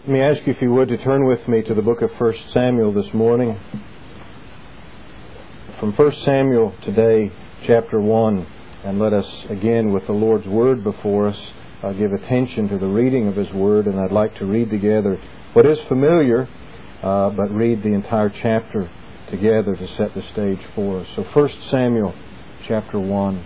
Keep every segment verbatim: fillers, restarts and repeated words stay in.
Let me ask you, if you would, to turn with me to the book of First Samuel this morning. From First Samuel today, chapter one. And let us, again, with the Lord's Word before us, uh, give attention to the reading of His Word. And I'd like to read together what is familiar, uh, but read the entire chapter together to set the stage for us. So First Samuel, chapter one.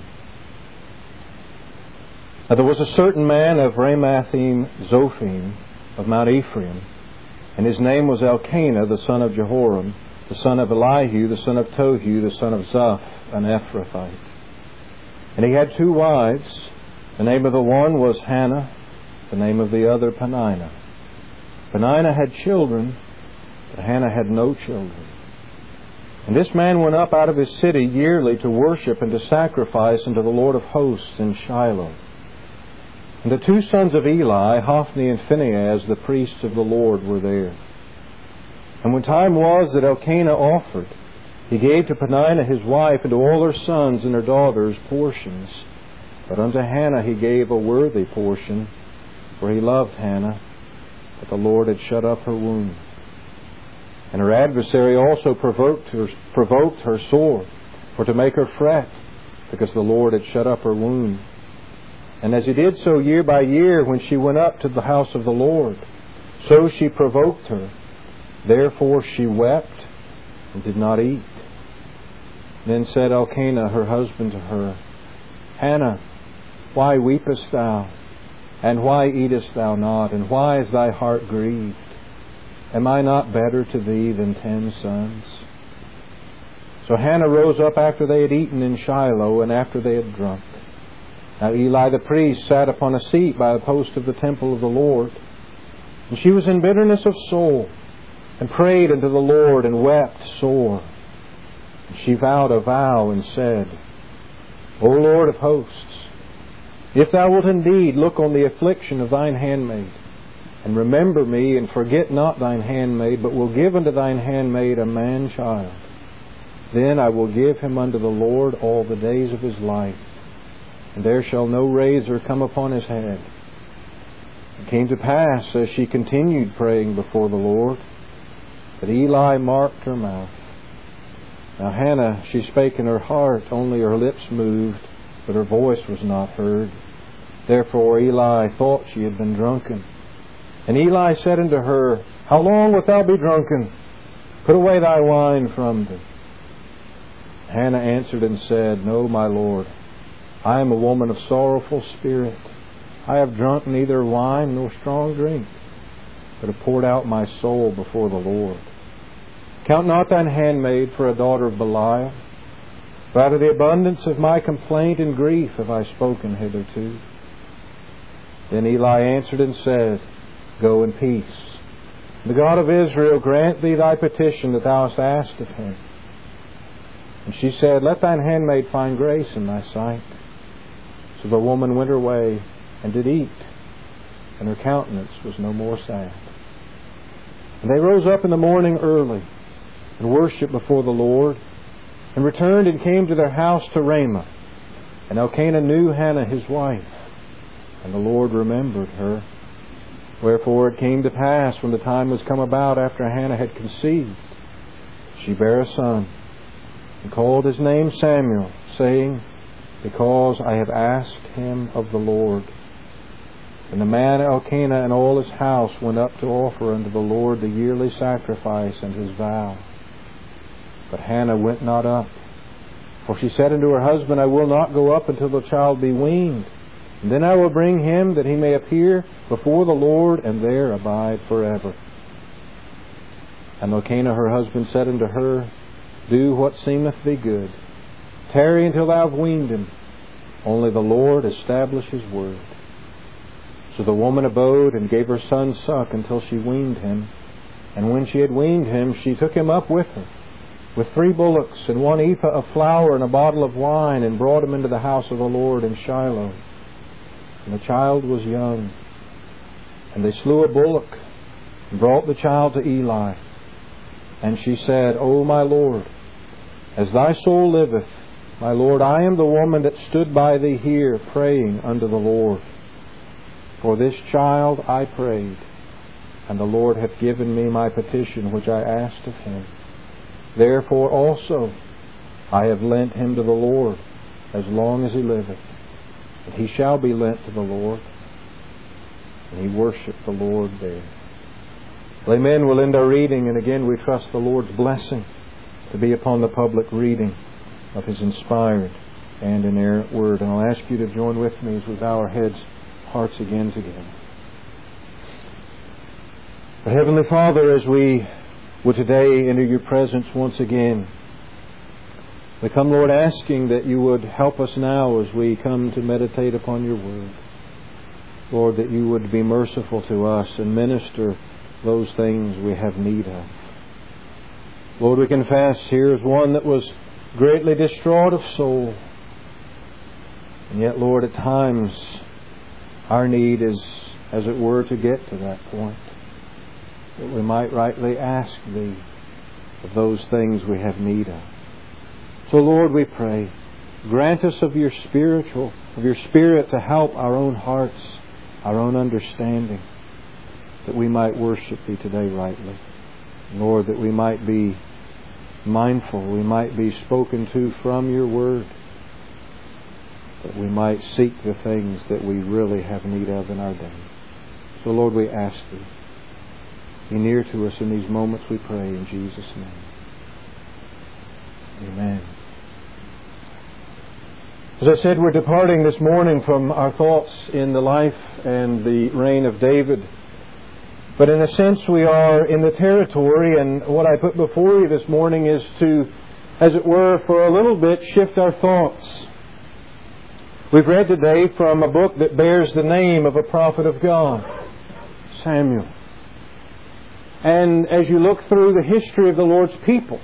Now there was a certain man of Ramathaim Zophim, of Mount Ephraim, and his name was Elkanah, the son of Jehoram, the son of Elihu, the son of Tohu, the son of Zoph, an Ephrathite. And he had two wives. The name of the one was Hannah, the name of the other Peninnah. Peninnah had children, but Hannah had no children. And this man went up out of his city yearly to worship and to sacrifice unto the Lord of hosts in Shiloh. And the two sons of Eli, Hophni and Phinehas, the priests of the Lord, were there. And when time was that Elkanah offered, he gave to Peninnah his wife and to all her sons and her daughters portions. But unto Hannah he gave a worthy portion, for he loved Hannah, but the Lord had shut up her womb. And her adversary also provoked her, provoked her sore, for to make her fret, because the Lord had shut up her womb. And as he did so year by year, when she went up to the house of the Lord, so she provoked her. Therefore she wept and did not eat. Then said Elkanah her husband to her, Hannah, why weepest thou? And why eatest thou not? And why is thy heart grieved? Am I not better to thee than ten sons? So Hannah rose up after they had eaten in Shiloh, and after they had drunk. Now Eli the priest sat upon a seat by the post of the temple of the Lord. And she was in bitterness of soul, and prayed unto the Lord, and wept sore. And she vowed a vow, and said, O Lord of hosts, if thou wilt indeed look on the affliction of thine handmaid, and remember me, and forget not thine handmaid, but will give unto thine handmaid a man-child, then I will give him unto the Lord all the days of his life, and there shall no razor come upon his head. It came to pass, as she continued praying before the Lord, that Eli marked her mouth. Now Hannah, she spake in her heart, only her lips moved, but her voice was not heard. Therefore Eli thought she had been drunken. And Eli said unto her, How long wilt thou be drunken? Put away thy wine from thee. Hannah answered and said, No, my Lord, I am a woman of sorrowful spirit. I have drunk neither wine nor strong drink, but have poured out my soul before the Lord. Count not thine handmaid for a daughter of Belial, for out of the abundance of my complaint and grief have I spoken hitherto. Then Eli answered and said, Go in peace. The God of Israel grant thee thy petition that thou hast asked of him. And she said, Let thine handmaid find grace in thy sight. So the woman went her way and did eat, and her countenance was no more sad. And they rose up in the morning early, and worshipped before the Lord, and returned and came to their house to Ramah. And Elkanah knew Hannah his wife, and the Lord remembered her. Wherefore it came to pass, when the time was come about after Hannah had conceived, she bare a son, and called his name Samuel, saying, Because I have asked him of the Lord. And the man Elkanah and all his house went up to offer unto the Lord the yearly sacrifice and his vow. But Hannah went not up. For she said unto her husband, I will not go up until the child be weaned. And then I will bring him, that he may appear before the Lord, and there abide forever. And Elkanah her husband said unto her, Do what seemeth thee good. Tarry until thou have weaned him. Only the Lord establish his word. So the woman abode, and gave her son suck until she weaned him. And when she had weaned him, she took him up with her, with three bullocks, and one ephah of flour, and a bottle of wine, and brought him into the house of the Lord in Shiloh. And the child was young. And they slew a bullock, and brought the child to Eli. And she said, O my Lord, as thy soul liveth, my Lord, I am the woman that stood by thee here, praying unto the Lord. For this child I prayed, And the Lord hath given me my petition which I asked of Him. Therefore also I have lent him to the Lord as long as he liveth. And he shall be lent to the Lord. And he worshipped the Lord there. Well, amen. We'll end our reading, and again we trust the Lord's blessing to be upon the public reading of His inspired and inerrant Word. And I'll ask you to join with me as we bow our heads, hearts again together. But Heavenly Father, as we would today enter Your presence once again, we come, Lord, asking that You would help us now as we come to meditate upon Your Word. Lord, that You would be merciful to us and minister those things we have need of. Lord, we confess here is one that was greatly distraught of soul. And yet, Lord, at times our need is, as it were, to get to that point, that we might rightly ask Thee of those things we have need of. So, Lord, we pray, grant us of Your spiritual, of Your Spirit to help our own hearts, our own understanding, that we might worship Thee today rightly. Lord, that we might be mindful, we might be spoken to from Your Word, that we might seek the things that we really have need of in our day. So, Lord, we ask Thee, be near to us in these moments, we pray, in Jesus' name. Amen. As I said, we're departing this morning from our thoughts in the life and the reign of David. But in a sense, we are in the territory, and what I put before you this morning is to, as it were, for a little bit, shift our thoughts. We've read today from a book that bears the name of a prophet of God, Samuel. And as you look through the history of the Lord's people,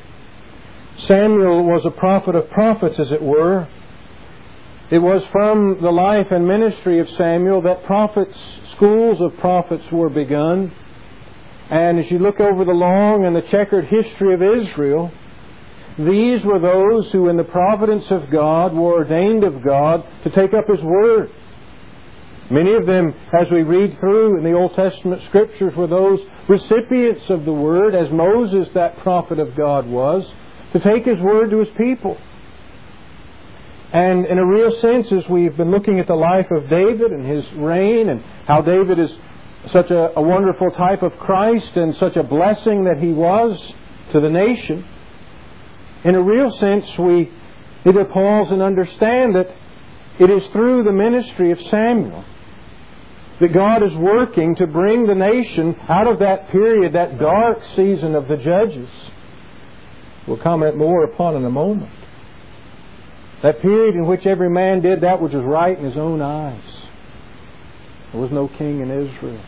Samuel was a prophet of prophets, as it were. It was from the life and ministry of Samuel that prophets, schools of prophets were begun. And as you look over the long and the checkered history of Israel, these were those who in the providence of God were ordained of God to take up His Word. Many of them, as we read through in the Old Testament Scriptures, were those recipients of the Word, as Moses, that prophet of God, was, to take His Word to His people. And in a real sense, as we've been looking at the life of David and his reign, and how David is such a, a wonderful type of Christ and such a blessing that he was to the nation, in a real sense, we need to pause and understand that it is through the ministry of Samuel that God is working to bring the nation out of that period, that dark season of the judges. We'll comment more upon in a moment. That period in which every man did that which was right in his own eyes. There was no king in Israel.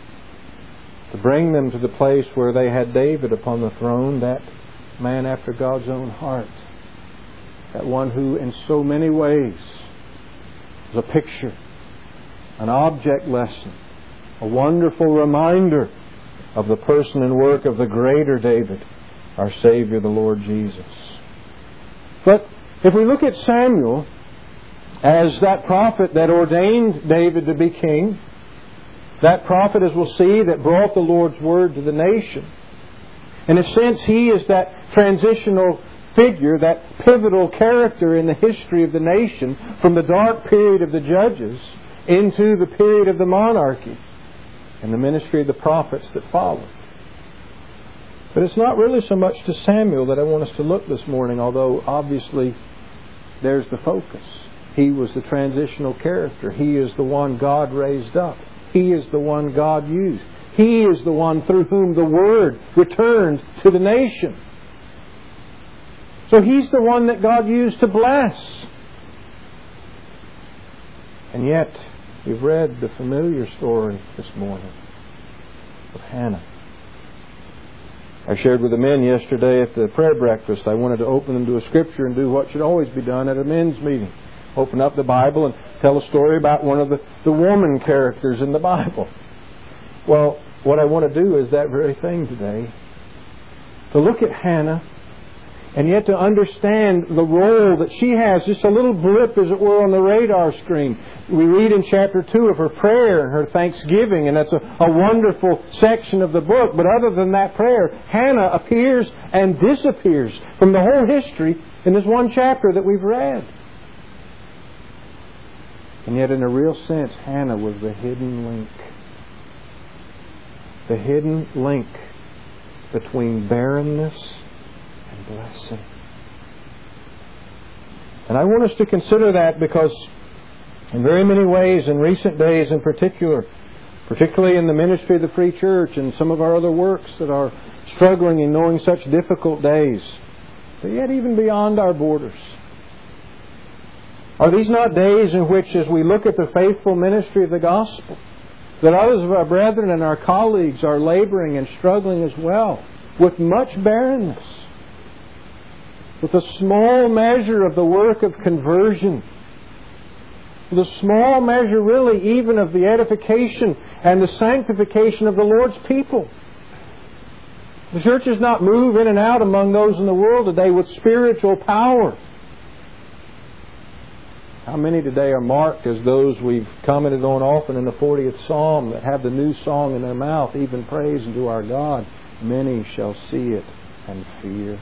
To bring them to the place where they had David upon the throne, that man after God's own heart. That one who in so many ways was a picture, an object lesson, a wonderful reminder of the person and work of the greater David, our Savior, the Lord Jesus. But if we look at Samuel as that prophet that ordained David to be king, that prophet, as we'll see, that brought the Lord's Word to the nation, in a sense, he is that transitional figure, that pivotal character in the history of the nation from the dark period of the judges into the period of the monarchy and the ministry of the prophets that followed. But it's not really so much to Samuel that I want us to look this morning, although obviously there's the focus. He was the transitional character. He is the one God raised up. He is the one God used. He is the one through whom the Word returned to the nation. So He's the one that God used to bless. And yet, we've read the familiar story this morning of Hannah. I shared with the men yesterday at the prayer breakfast. I wanted to open them to a scripture and do what should always be done at a men's meeting. Open up the Bible and tell a story about one of the, the woman characters in the Bible. Well, what I want to do is that very thing today. To look at Hannah And yet to understand the role that she has, just a little blip, as it were, on the radar screen. We read in chapter two of her prayer and her thanksgiving, and that's a, a wonderful section of the book. But other than that prayer, Hannah appears and disappears from the whole history in this one chapter that we've read. And yet, in a real sense, Hannah was the hidden link. The hidden link between barrenness and blessing. And I want us to consider that because in very many ways, in recent days in particular, particularly in the ministry of the Free Church and some of our other works that are struggling in knowing such difficult days, but yet even beyond our borders, are these not days in which, as we look at the faithful ministry of the gospel, that others of our brethren and our colleagues are laboring and struggling as well with much barrenness, with a small measure of the work of conversion, with a small measure really even of the edification and the sanctification of the Lord's people? The church does not move in and out among those in the world today with spiritual power. How many today are marked as those we've commented on often in the fortieth Psalm that have the new song in their mouth, even praise unto our God? Many shall see it and fear.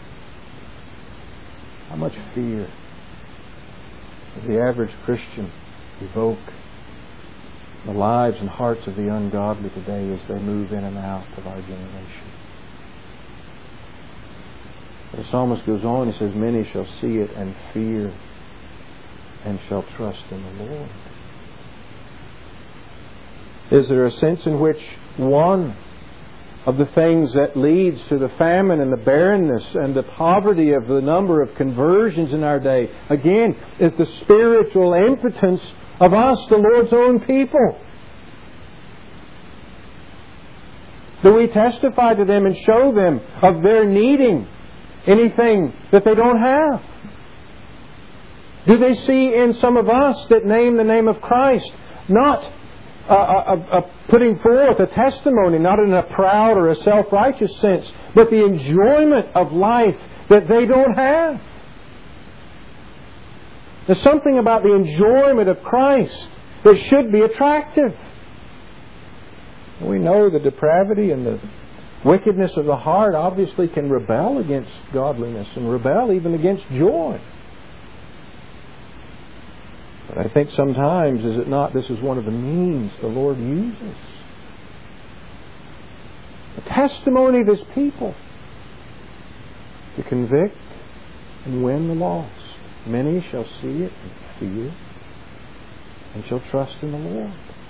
How much fear does the average Christian evoke in the lives and hearts of the ungodly today as they move in and out of our generation? The psalmist goes on, he says, many shall see it and fear, and shall trust in the Lord. Is there a sense in which one of the things that leads to the famine and the barrenness and the poverty of the number of conversions in our day, again, is the spiritual impotence of us, the Lord's own people? Do we testify to them and show them of their needing anything that they don't have? Do they see in some of us that name the name of Christ not a, a, a putting forth a testimony, not in a proud or a self-righteous sense, but the enjoyment of life that they don't have? There's something about the enjoyment of Christ that should be attractive. We know the depravity and the wickedness of the heart obviously can rebel against godliness and rebel even against joy. But I think sometimes, is it not, this is one of the means the Lord uses. The testimony of His people to convict and win the lost. Many shall see it and fear and shall trust in the Lord.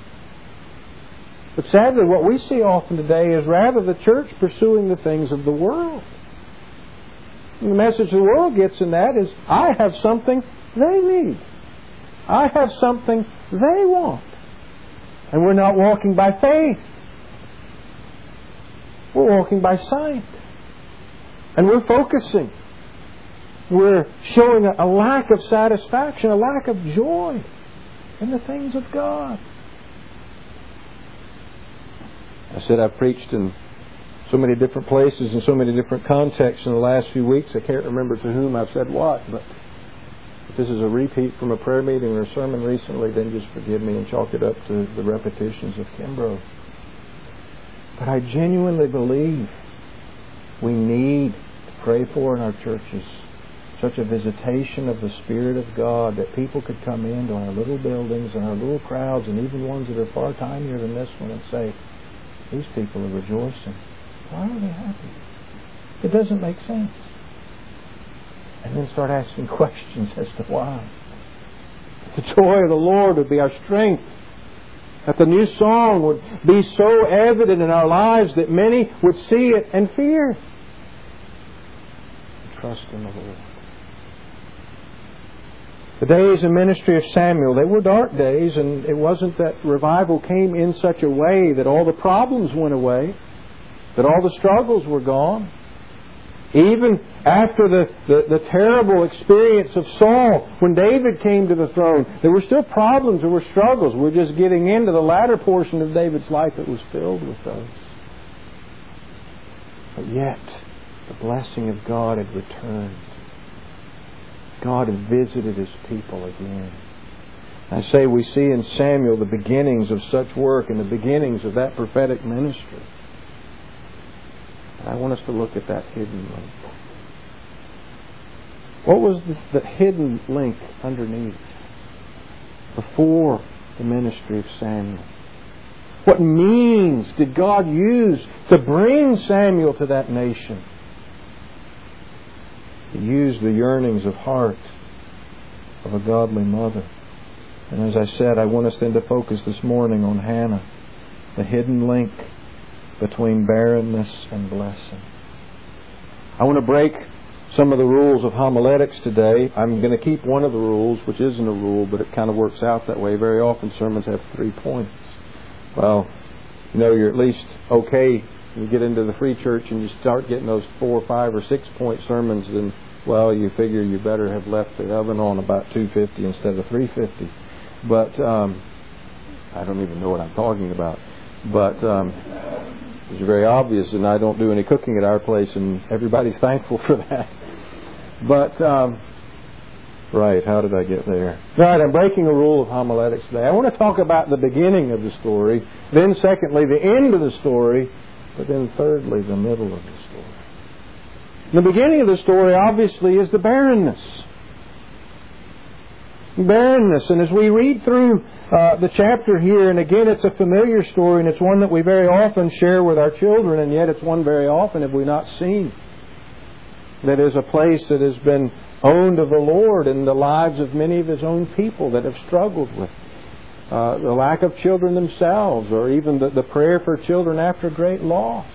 But sadly, what we see often today is rather the church pursuing the things of the world. And the message the world gets in that is, I have something they need. I have something they want. And we're not walking by faith. We're walking by sight. And we're focusing. We're showing a, a lack of satisfaction, a lack of joy in the things of God. I said I've preached in so many different places in so many different contexts in the last few weeks. I can't remember to whom I've said what, but if this is a repeat from a prayer meeting or a sermon recently, then just forgive me and chalk it up to the repetitions of Kimbrough. But I genuinely believe we need to pray for in our churches such a visitation of the Spirit of God that people could come into our little buildings and our little crowds and even ones that are far tinier than this one and say, these people are rejoicing. Why are they happy? It doesn't make sense. And then start asking questions as to why. The joy of the Lord would be our strength. That the new song would be so evident in our lives that many would see it and fear. Trust in the Lord. The days in ministry of Samuel, they were dark days, and it wasn't that revival came in such a way that all the problems went away, that all the struggles were gone. Even after the, the, the terrible experience of Saul, when David came to the throne, there were still problems, there were struggles. We're just getting into the latter portion of David's life that was filled with those. But yet, The blessing of God had returned. God had visited His people again. I say we see in Samuel the beginnings of such work and the beginnings of that prophetic ministry. I want us to look at that hidden link. What was the, the hidden link underneath? Before the ministry of Samuel. What means did God use to bring Samuel to that nation? He used the yearnings of heart of a godly mother. And as I said, I want us then to focus this morning on Hannah, the hidden link between barrenness and blessing. I want to break some of the rules of homiletics today. I'm going to keep one of the rules, which isn't a rule, but it kind of works out that way. Very often sermons have three points. Well, you know, you're at least okay. You get into the free church and you start getting those four, five, or six point sermons, then, well, you figure you better have left the oven on about two fifty instead of three fifty. But um, I don't even know what I'm talking about. But um, it's very obvious, and I don't do any cooking at our place, and everybody's thankful for that. But, um, right, how did I get there? Right, I'm breaking a rule of homiletics today. I want to talk about the beginning of the story, then secondly, the end of the story, but then thirdly, the middle of the story. The beginning of the story, obviously, is the barrenness. Barrenness. And as we read through uh, the chapter here, and again, it's a familiar story, and it's one that we very often share with our children, and yet it's one very often have we not seen. That is a place that has been owned of the Lord in the lives of many of His own people that have struggled with uh, the lack of children themselves, or even the, the prayer for children after great loss.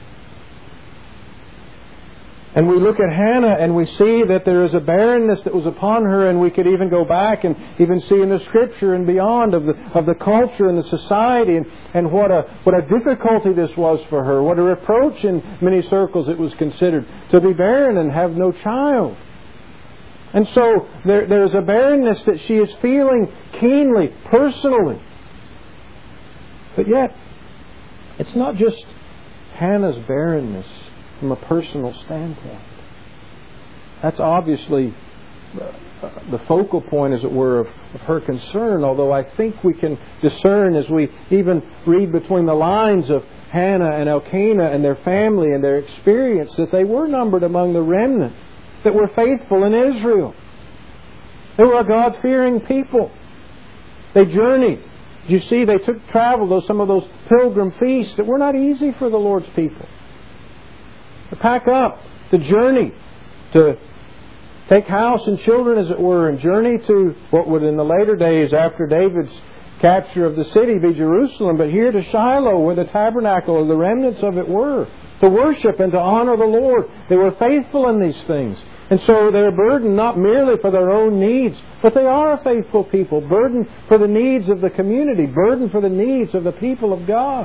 And we look at Hannah and we see that there is a barrenness that was upon her, and we could even go back and even see in the Scripture and beyond of the of the culture and the society, and, and what a what a difficulty this was for her, what a reproach in many circles it was considered to be barren and have no child. And so there there is a barrenness that she is feeling keenly, personally. But yet, it's not just Hannah's barrenness from a personal standpoint. That's obviously the focal point, as it were, of, of her concern, although I think we can discern as we even read between the lines of Hannah and Elkanah and their family and their experience that they were numbered among the remnant that were faithful in Israel. They were a God-fearing people. They journeyed. You see, they took travel, those some of those pilgrim feasts that were not easy for the Lord's people. To pack up, to journey, to take house and children, as it were, and journey to what would in the later days after David's capture of the city be Jerusalem, but here to Shiloh, where the tabernacle or the remnants of it were, to worship and to honor the Lord. They were faithful in these things. And so they're burdened not merely for their own needs, but they are a faithful people, burdened for the needs of the community, burdened for the needs of the people of God.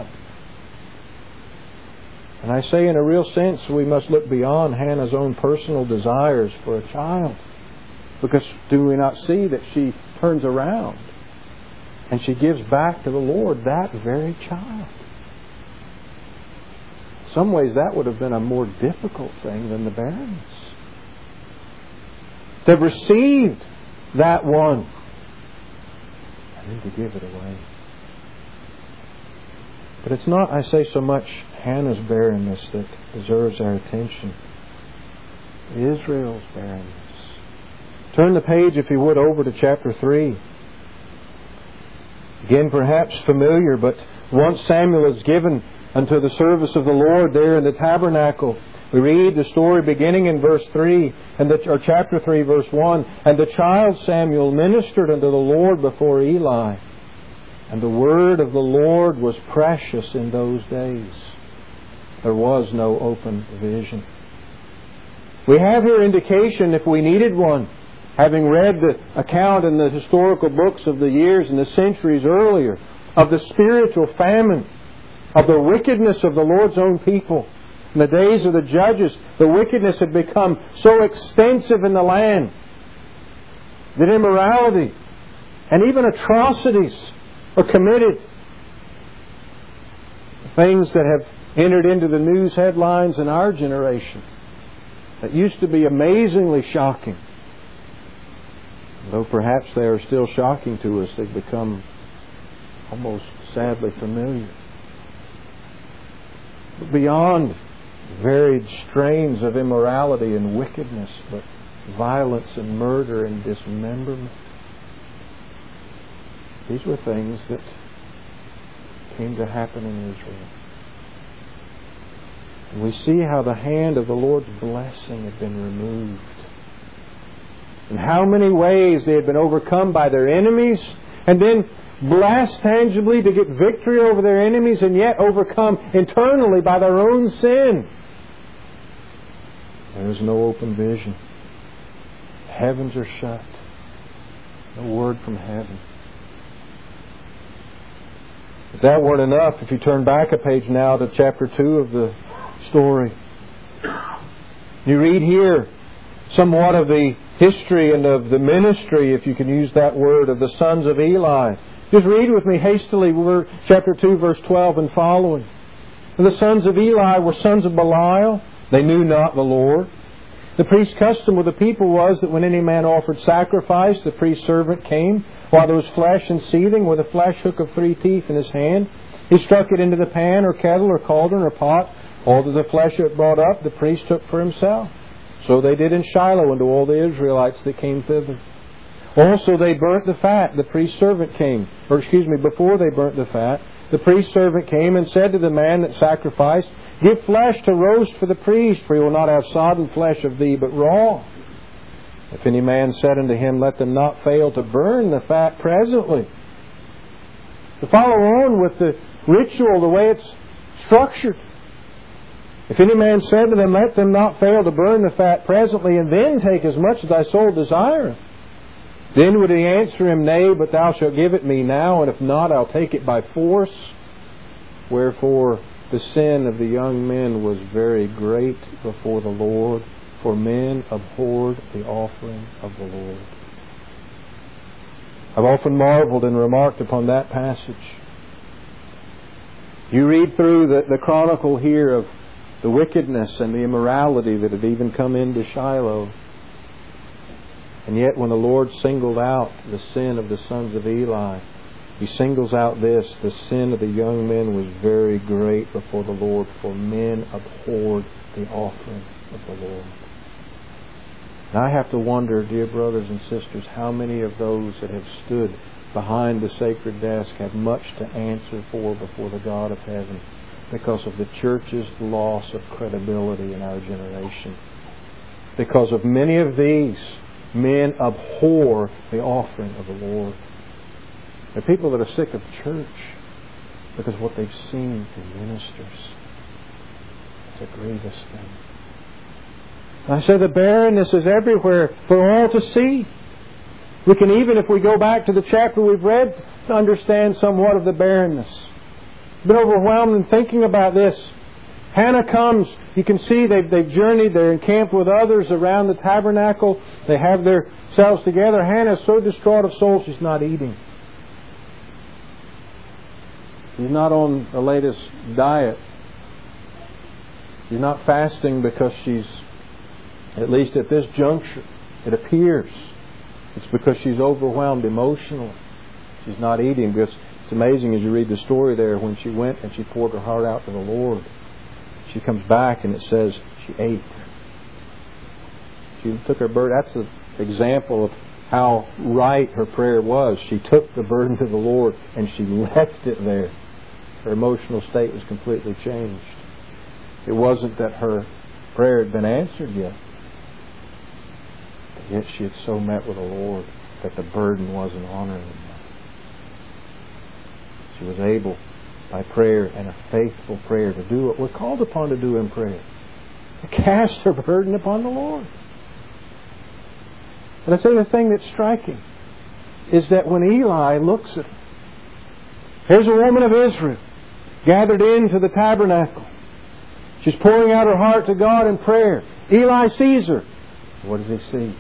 And I say in a real sense, we must look beyond Hannah's own personal desires for a child. Because do we not see that she turns around and she gives back to the Lord that very child? In some ways that would have been a more difficult thing than the barrenness. To have received that one and then to give it away. But it's not, I say, so much Hannah's barrenness that deserves our attention. Israel's barrenness. Turn the page, if you would, over to chapter three. Again, perhaps familiar, but once Samuel is given unto the service of the Lord there in the tabernacle, we read the story beginning in verse three, and the, or chapter three, verse one. And the child Samuel ministered unto the Lord before Eli. And the word of the Lord was precious in those days. There was no open vision. We have here indication, if we needed one, having read the account in the historical books of the years and the centuries earlier, of the spiritual famine, of the wickedness of the Lord's own people. In the days of the judges, the wickedness had become so extensive in the land that immorality and even atrocities are committed. Things that have entered into the news headlines in our generation. that used to be amazingly shocking. Though perhaps they are still shocking to us, they've become almost sadly familiar. But beyond varied strains of immorality and wickedness, but violence and murder and dismemberment, these were things that came to happen in Israel. And we see how the hand of the Lord's blessing had been removed. In how many ways they had been overcome by their enemies, and then blessed tangibly to get victory over their enemies, and yet overcome internally by their own sin. There is no open vision. Heavens are shut. No word from heaven. If that weren't enough, if you turn back a page now to chapter two of the story, you read here somewhat of the history and of the ministry, if you can use that word, of the sons of Eli. Just read with me hastily chapter two, verse twelve and following. And the sons of Eli were sons of Belial. They knew not the Lord. The priest's custom with the people was that when any man offered sacrifice, the priest's servant came, while there was flesh and seething, with a flesh hook of three teeth in his hand. He struck it into the pan or kettle or cauldron or pot. All that the flesh it brought up, the priest took for himself. So they did in Shiloh unto all the Israelites that came thither. Also they burnt the fat. The priest's servant came. Or excuse me, before they burnt the fat, the priest's servant came and said to the man that sacrificed, Give flesh to roast for the priest, for he will not have sodden flesh of thee, but raw. If any man said unto him, Let them not fail to burn the fat presently. To follow on with the ritual, the way it's structured. If any man said to them, Let them not fail to burn the fat presently, and then take as much as thy soul desireth, then would he answer him, Nay, but thou shalt give it me now, and if not, I'll take it by force. Wherefore the sin of the young men was very great before the Lord, for men abhorred the offering of the Lord. I've often marveled and remarked upon that passage. You read through the, the chronicle here of the wickedness and the immorality that had even come into Shiloh. And yet when the Lord singled out the sin of the sons of Eli, He singles out this: the sin of the young men was very great before the Lord, for men abhorred the offering of the Lord. And I have to wonder, dear brothers and sisters, how many of those that have stood behind the sacred desk have much to answer for before the God of heaven because of the church's loss of credibility in our generation. Because of many of these, men abhor the offering of the Lord. There are people that are sick of church because of what they've seen through ministers. It's a grievous thing. And I say the barrenness is everywhere for all to see. We can even, if we go back to the chapter we've read, understand somewhat of the barrenness. I've been overwhelmed in thinking about this. Hannah comes. You can see they've, they've journeyed. They're encamped with others around the tabernacle. They have themselves together. Hannah's so distraught of soul she's not eating. She's not on the latest diet. She's not fasting because she's, at least at this juncture, it appears, it's because she's overwhelmed emotionally. She's not eating because it's amazing as you read the story there, when she went and she poured her heart out to the Lord. She comes back and it says she ate. She took her burden. That's an example of how right her prayer was. She took the burden to the Lord and she left it there. Her emotional state was completely changed. It wasn't that her prayer had been answered yet. But yet she had so met with the Lord that the burden wasn't on her anymore. She was able, by prayer and a faithful prayer, to do what we're called upon to do in prayer. To cast her burden upon the Lord. And I say the thing that's striking is that when Eli looks at her, here's a woman of Israel gathered into the tabernacle. She's pouring out her heart to God in prayer. Eli sees her. What does he see?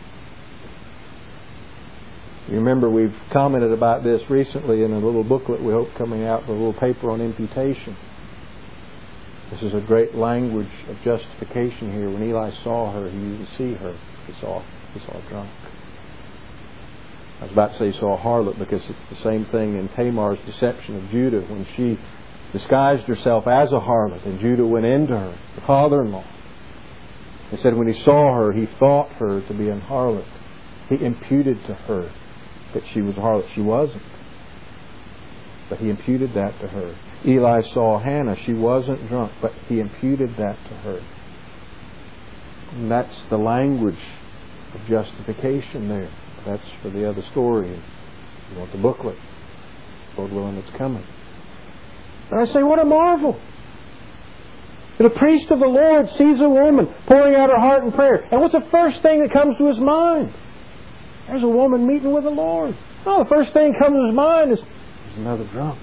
You remember we've commented about this recently in a little booklet we hope coming out, a little paper on imputation. This is a great language of justification here. When Eli saw her, he didn't see her. He saw, he saw a drunk. I was about to say he saw a harlot, because it's the same thing in Tamar's deception of Judah when she disguised herself as a harlot and Judah went into her, the father-in-law. He said when he saw her, he thought her to be an harlot. He imputed to her that she was a harlot. She wasn't. But he imputed that to her. Eli saw Hannah. She wasn't drunk, but he imputed that to her. And that's the language of justification there. That's for the other story. You want the booklet. Lord willing, it's coming. And I say, what a marvel. The priest of the Lord sees a woman pouring out her heart in prayer. And what's the first thing that comes to his mind? There's a woman meeting with the Lord. Oh, the first thing that comes to his mind is, there's another drunk.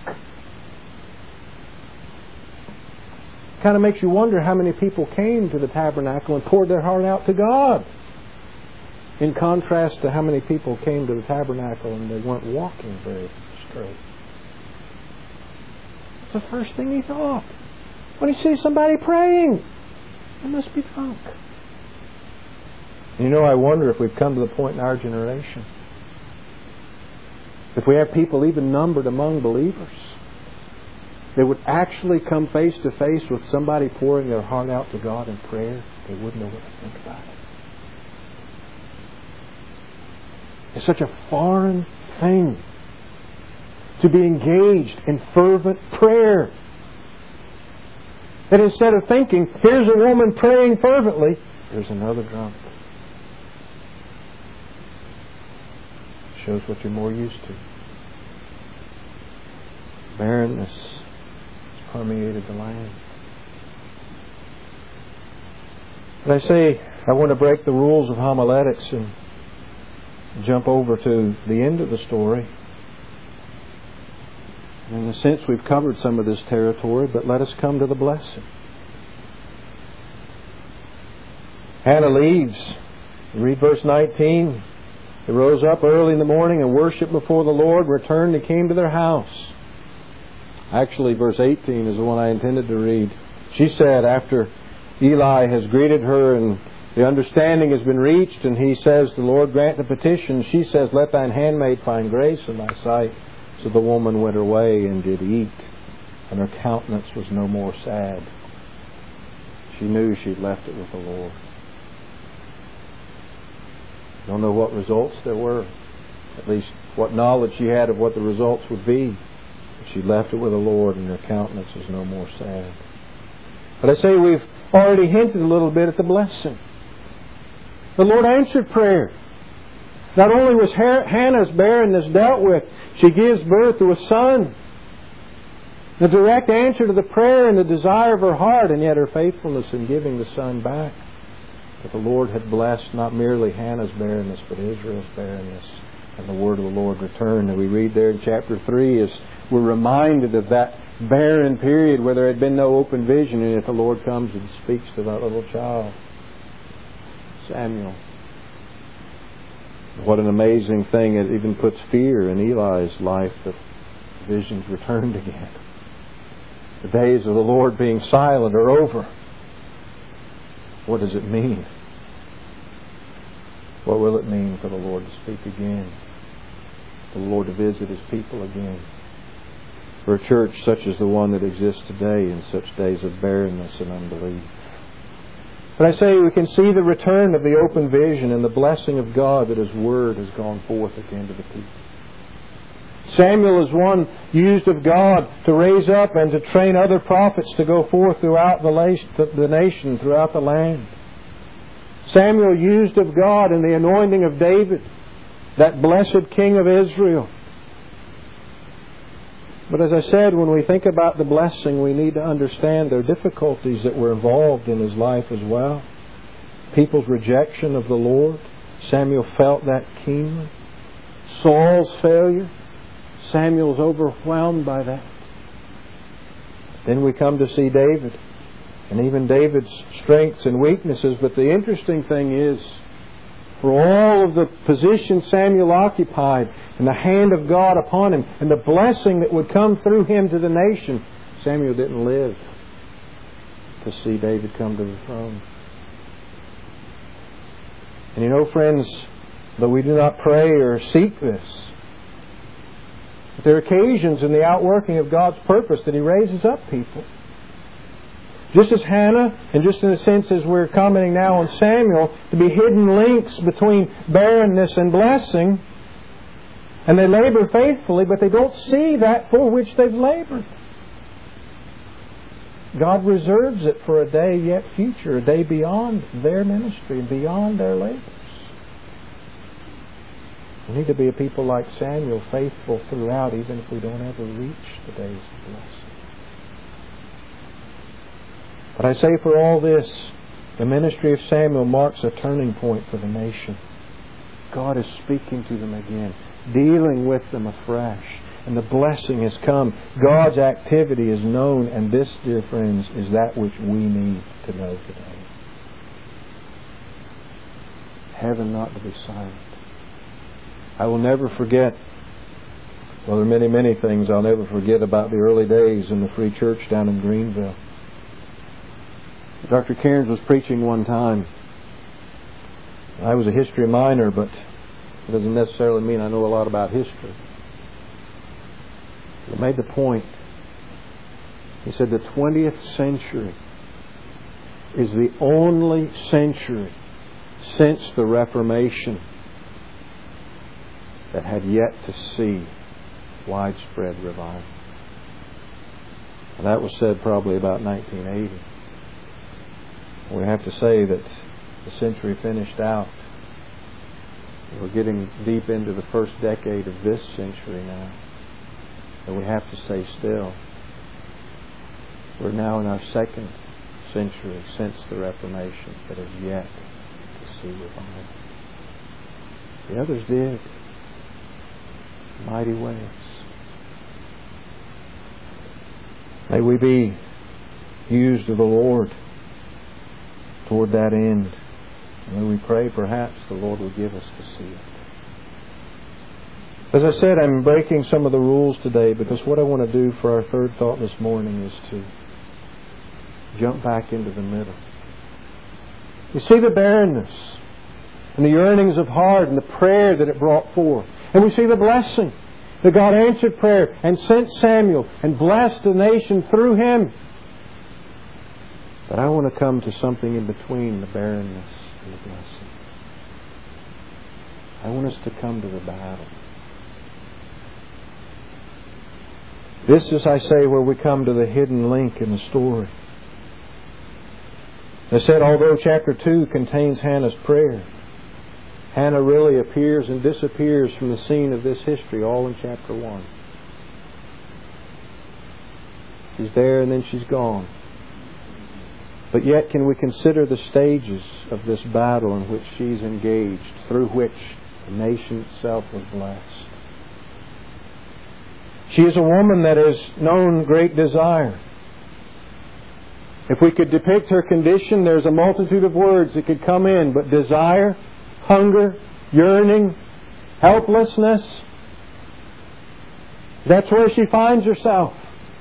Kind of makes you wonder how many people came to the tabernacle and poured their heart out to God. In contrast to how many people came to the tabernacle and they weren't walking very straight. It's the first thing he thought. When he sees somebody praying, they must be drunk. You know, I wonder if we've come to the point in our generation, if we have people even numbered among believers, they would actually come face to face with somebody pouring their heart out to God in prayer, they wouldn't know what to think about it. It's such a foreign thing to be engaged in fervent prayer, that instead of thinking, here's a woman praying fervently, there's another drunk. Shows what you're more used to. Barrenness has permeated the land. But I say, I want to break the rules of homiletics and jump over to the end of the story. In a sense, we've covered some of this territory, but let us come to the blessing. Hannah leaves. Read verse nineteen. They rose up early in the morning and worshipped before the Lord, returned and came to their house. Actually, verse eighteen is the one I intended to read. She said, after Eli has greeted her and the understanding has been reached, and he says, the Lord grant the petition, she says, let thine handmaid find grace in thy sight. So the woman went her way and did eat, and her countenance was no more sad. She knew she'd left it with the Lord. Don't know what results there were, at least what knowledge she had of what the results would be. But she left it with the Lord, and her countenance was no more sad. But I say we've already hinted a little bit at the blessing. The Lord answered prayer. Not only was Hannah's barrenness dealt with, she gives birth to a son. The direct answer to the prayer and the desire of her heart, and yet her faithfulness in giving the son back. But the Lord had blessed not merely Hannah's barrenness, but Israel's barrenness. And the word of the Lord returned. And we read there in chapter three, as we're reminded of that barren period where there had been no open vision, and yet the Lord comes and speaks to that little child, Samuel. What an amazing thing. It even puts fear in Eli's life that visions returned again. The days of the Lord being silent are over. What does it mean? What will it mean for the Lord to speak again? For the Lord to visit His people again? For a church such as the one that exists today in such days of barrenness and unbelief. But I say we can see the return of the open vision and the blessing of God that His Word has gone forth again to the people. Samuel is one used of God to raise up and to train other prophets to go forth throughout the nation, throughout the land. Samuel used of God in the anointing of David, that blessed King of Israel. But as I said, when we think about the blessing, we need to understand there are difficulties that were involved in his life as well. People's rejection of the Lord. Samuel felt that keenly. Saul's failure. Samuel's overwhelmed by that. Then we come to see David. And even David's strengths and weaknesses. But the interesting thing is, for all of the position Samuel occupied and the hand of God upon him and the blessing that would come through him to the nation, Samuel didn't live. to see David come to the throne. And you know, friends, though we do not pray or seek this, there are occasions in the outworking of God's purpose that He raises up people. Just as Hannah, and just in a sense as we're commenting now on Samuel, to be hidden links between barrenness and blessing. And they labor faithfully, but they don't see that for which they've labored. God reserves it for a day yet future, a day beyond their ministry and beyond their labors. We need to be a people like Samuel, faithful throughout, even if we don't ever reach the days of blessing. But I say for all this, the ministry of Samuel marks a turning point for the nation. God is speaking to them again, dealing with them afresh. And the blessing has come. God's activity is known, and this, dear friends, is that which we need to know today. Heaven not to be silent. I will never forget, well, there are many, many things I'll never forget about the early days in the Free Church down in Greenville. Doctor Cairns was preaching one time. I was a history minor, but it doesn't necessarily mean I know a lot about history. He made the point. He said the twentieth century is the only century since the Reformation that had yet to see widespread revival. And that was said probably about nineteen eighty. We have to say that the century finished out. We're getting deep into the first decade of this century now. And we have to say still, we're now in our second century since the Reformation that has yet to see revival. The others did. Mighty ways. May we be used of the Lord toward that end. And may we pray perhaps the Lord will give us to see it. As I said, I'm breaking some of the rules today because what I want to do for our third thought this morning is to jump back into the middle. You see the barrenness and the yearnings of heart and the prayer that it brought forth. And we see the blessing that God answered prayer and sent Samuel and blessed the nation through him. But I want to come to something in between the barrenness and the blessing. I want us to come to the battle. This is, I say, where we come to the hidden link in the story. I said, although chapter two contains Hannah's prayer, Hannah really appears and disappears from the scene of this history all in chapter one. She's there and then she's gone. But yet can we consider the stages of this battle in which she's engaged, through which the nation itself was blessed. She is a woman that has known great desire. If we could depict her condition, there's a multitude of words that could come in, but desire, hunger, yearning, helplessness, that's where she finds herself.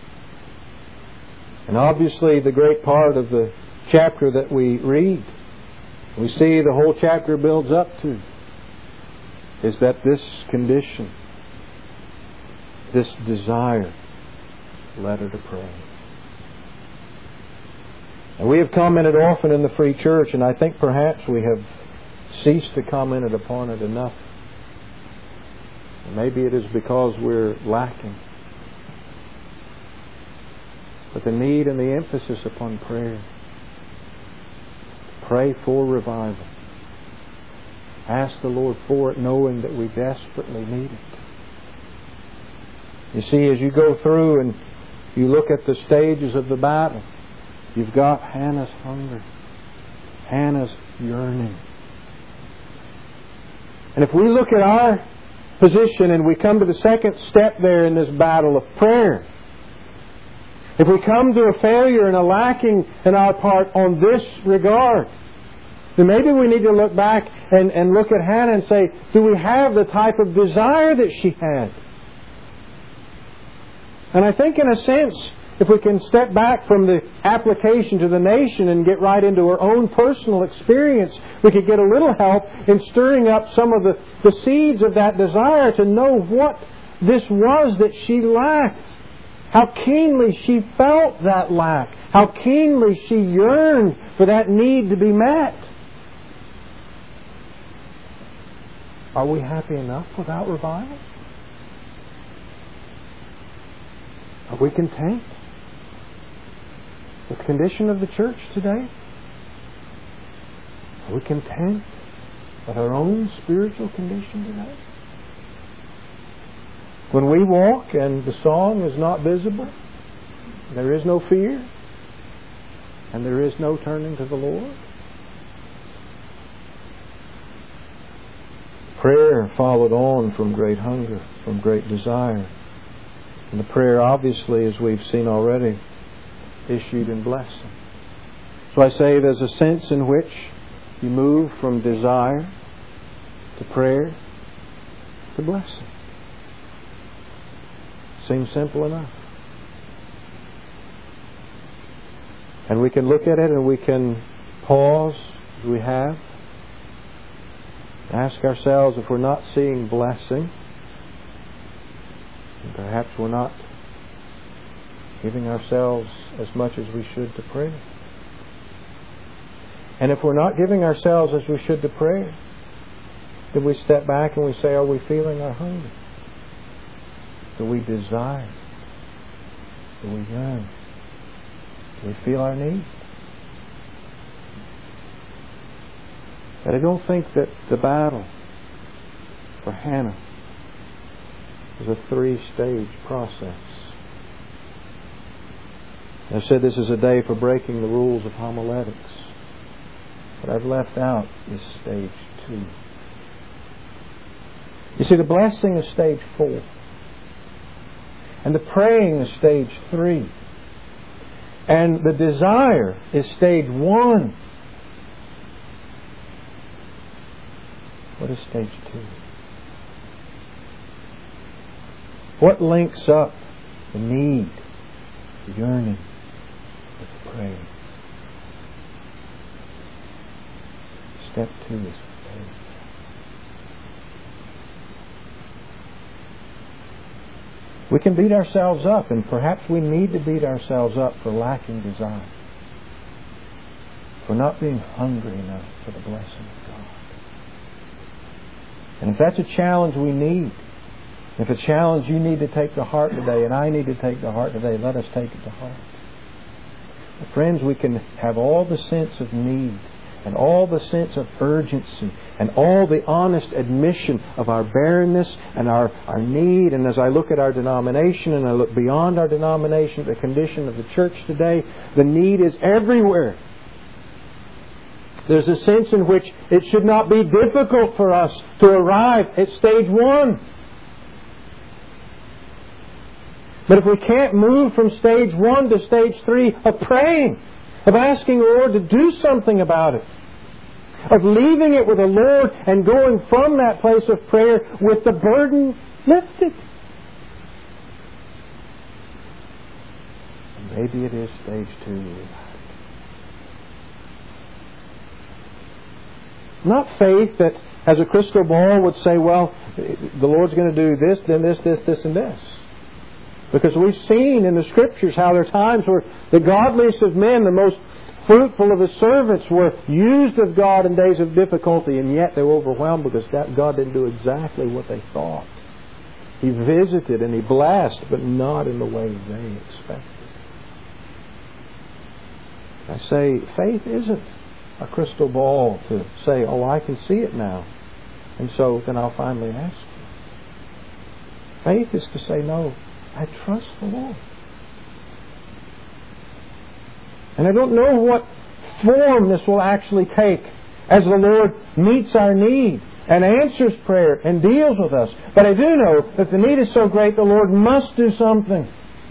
And obviously the great part of the chapter that we read, we see the whole chapter builds up to, is that this condition, this desire, led her to pray. And we have commented often in the Free Church, and I think perhaps we have ceased to comment upon it enough. And maybe it is because we're lacking. But the need and the emphasis upon prayer. Pray for revival. Ask the Lord for it, knowing that we desperately need it. You see, as you go through and you look at the stages of the battle, you've got Hannah's hunger, Hannah's yearning. And if we look at our position and we come to the second step there in this battle of prayer, if we come to a failure and a lacking in our part on this regard, then maybe we need to look back and, and look at Hannah and say, do we have the type of desire that she had? And I think in a sense, if we can step back from the application to the nation and get right into our own personal experience, we could get a little help in stirring up some of the, the seeds of that desire to know what this was that she lacked. How keenly she felt that lack. How keenly she yearned for that need to be met. Are we happy enough without revival? Are we content with the condition of the church today? Are we content with our own spiritual condition today? When we walk and the song is not visible, there is no fear, and there is no turning to the Lord. Prayer followed on from great hunger, from great desire. And the prayer, obviously, as we've seen already, issued in blessing. So I say there's a sense in which you move from desire to prayer to blessing. Seems simple enough. And we can look at it and we can pause, as we have, ask ourselves if we're not seeing blessing. And perhaps we're not giving ourselves as much as we should to prayer. And if we're not giving ourselves as we should to prayer, then we step back and we say, are we feeling our hunger? Do we desire? Do we yearn? Do we feel our need? But I don't think that the battle for Hannah is a three-stage process. I said this is a day for breaking the rules of homiletics. But I've left out is stage two. You see, the blessing is stage four. And the praying is stage three. And the desire is stage one. What is stage two? What links up the need, the yearning, with the praying? Step two is faith. We can beat ourselves up, and perhaps we need to beat ourselves up for lacking desire, for not being hungry enough for the blessing of God. And if that's a challenge we need, if a challenge you need to take to heart today, and I need to take to heart today, let us take it to heart. But friends, we can have all the sense of need, and all the sense of urgency, and all the honest admission of our barrenness and our, our need. And as I look at our denomination and I look beyond our denomination, the condition of the church today, the need is everywhere. There's a sense in which it should not be difficult for us to arrive at stage one. But if we can't move from stage one to stage three of praying, of asking the Lord to do something about it, of leaving it with the Lord and going from that place of prayer with the burden lifted. And maybe it is stage two. Not faith that, as a crystal ball would say, well, the Lord's going to do this, then this, this, this, and this. Because we've seen in the Scriptures how there are times where the godliest of men, the most fruitful of His servants, were used of God in days of difficulty, and yet they were overwhelmed because God didn't do exactly what they thought. He visited and He blessed, but not in the way they expected. I say, faith isn't a crystal ball to say, oh, I can see it now, and so then I'll finally ask you. Faith is to say, no, I trust the Lord. And I don't know what form this will actually take as the Lord meets our need and answers prayer and deals with us. But I do know that the need is so great, the Lord must do something.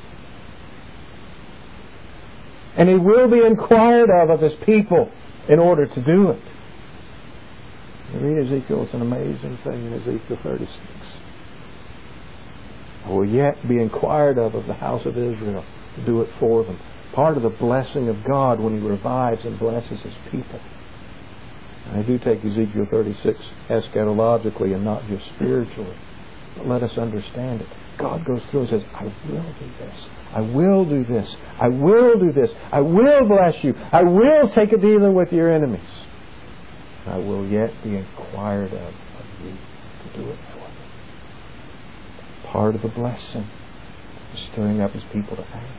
And He will be inquired of of His people in order to do it. You read Ezekiel, it's an amazing thing in Ezekiel thirty-six. I will yet be inquired of of the house of Israel, to do it for them. Part of the blessing of God when He revives and blesses His people. And I do take Ezekiel thirty-six eschatologically and not just spiritually. But let us understand it. God goes through and says, I will do this. I will do this. I will do this. I will bless you. I will take a dealing with your enemies. I will yet be inquired of of you to do it for them. Part of the blessing is stirring up His people to ask.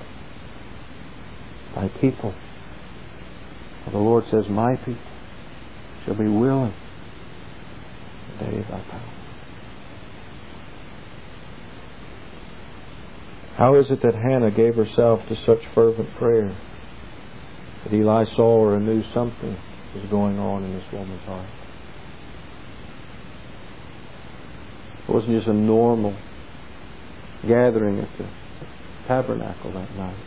Thy people, for the Lord says, my people shall be willing the day of thy power. How is it that Hannah gave herself to such fervent prayer that Eli saw her and knew something was going on in this woman's heart? It wasn't just a normal gathering at the tabernacle that night.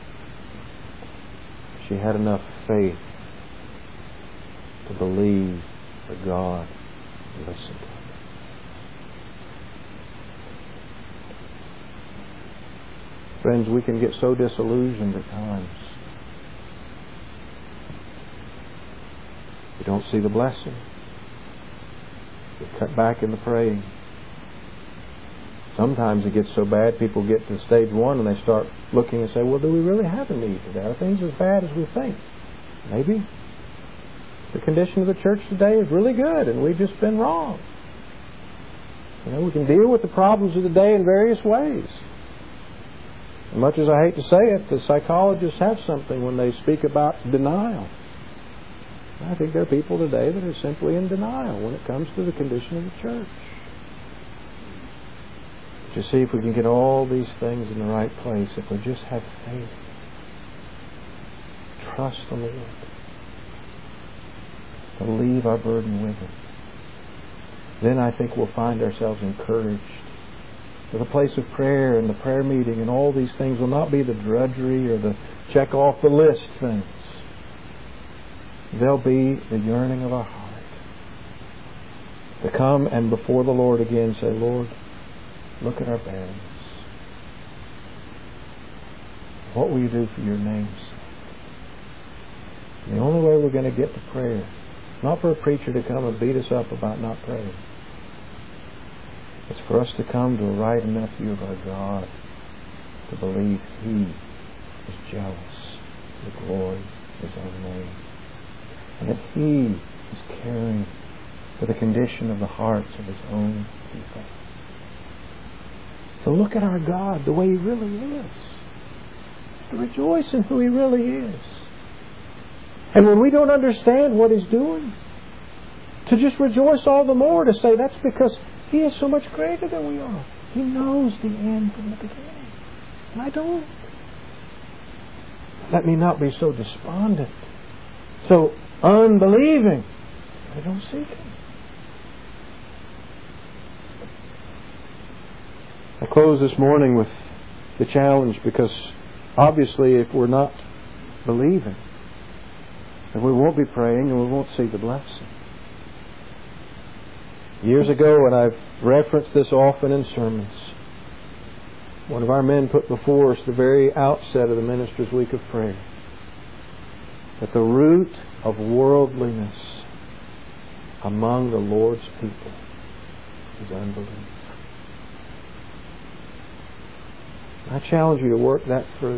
She had enough faith to believe that God would listen to her. Friends, we can get so disillusioned at times. We don't see the blessing. We cut back in the praying. Sometimes it gets so bad, people get to stage one and they start looking and say, well, do we really have a need today? Are things as bad as we think? Maybe. The condition of the church today is really good and we've just been wrong. You know, we can deal with the problems of the day in various ways. As much as I hate to say it, the psychologists have something when they speak about denial. I think there are people today that are simply in denial when it comes to the condition of the church. To see if we can get all these things in the right place, if we just have faith, trust the Lord, to leave our burden with Him, then I think we'll find ourselves encouraged. That the place of prayer and the prayer meeting and all these things will not be the drudgery or the check off the list things. They'll be the yearning of our heart to come and before the Lord again say, Lord, look at our barrenness. What will you do for your name's sake? The only way we're going to get to prayer, not for a preacher to come and beat us up about not praying. It's for us to come to a right enough view of our God to believe He is jealous of the glory of His own name. And that He is caring for the condition of the hearts of His own people. To look at our God the way He really is. To rejoice in who He really is. And when we don't understand what He's doing, to just rejoice all the more, to say that's because He is so much greater than we are. He knows the end from the beginning. And I don't. Let me not be so despondent, so unbelieving. I don't seek Him. I close this morning with the challenge because obviously if we're not believing, then we won't be praying and we won't see the blessing. Years ago, and I've referenced this often in sermons, one of our men put before us the very outset of the Ministers' Week of Prayer that the root of worldliness among the Lord's people is unbelief. I challenge you to work that through.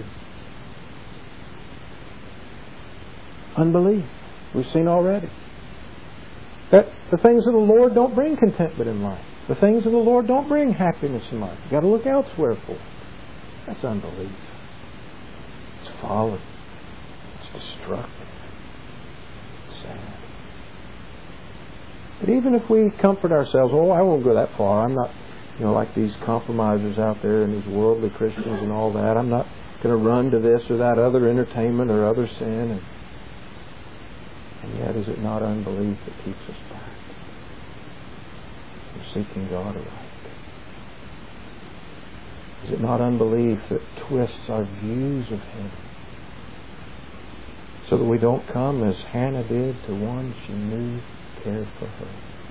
Unbelief. We've seen already. That the things of the Lord don't bring contentment in life. The things of the Lord don't bring happiness in life. You've got to look elsewhere for it. That's unbelief. It's folly. It's destructive. It's sad. But even if we comfort ourselves, oh, I won't go that far. I'm not, you know, like these compromisers out there and these worldly Christians and all that. I'm not going to run to this or that other entertainment or other sin. And, and yet, is it not unbelief that keeps us back from seeking God aright? Is it not unbelief that twists our views of Him so that we don't come as Hannah did to one she knew cared for her?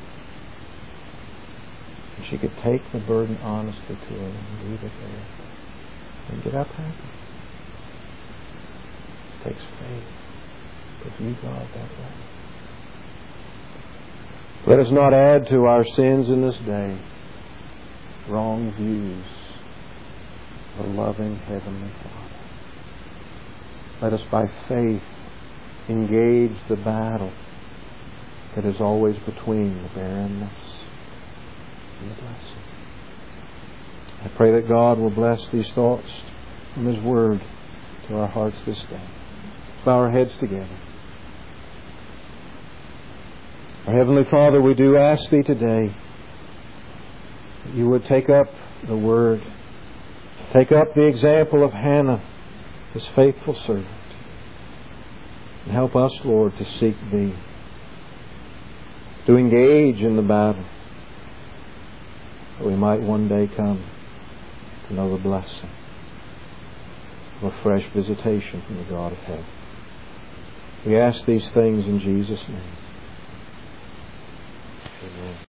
And she could take the burden honestly to Him and leave it there and get up happy. takes faith to view God that way. Let us not add to our sins in this day wrong views of a loving Heavenly Father. Let us by faith engage the battle that is always between the barrenness and the blessing. I pray that God will bless these thoughts from His Word to our hearts this day. Let's bow our heads together. Our Heavenly Father, we do ask Thee today that You would take up the Word, take up the example of Hannah, His faithful servant, and help us, Lord, to seek Thee, to engage in the battle, that we might one day come to know the blessing of a fresh visitation from the God of heaven. We ask these things in Jesus' name. Amen.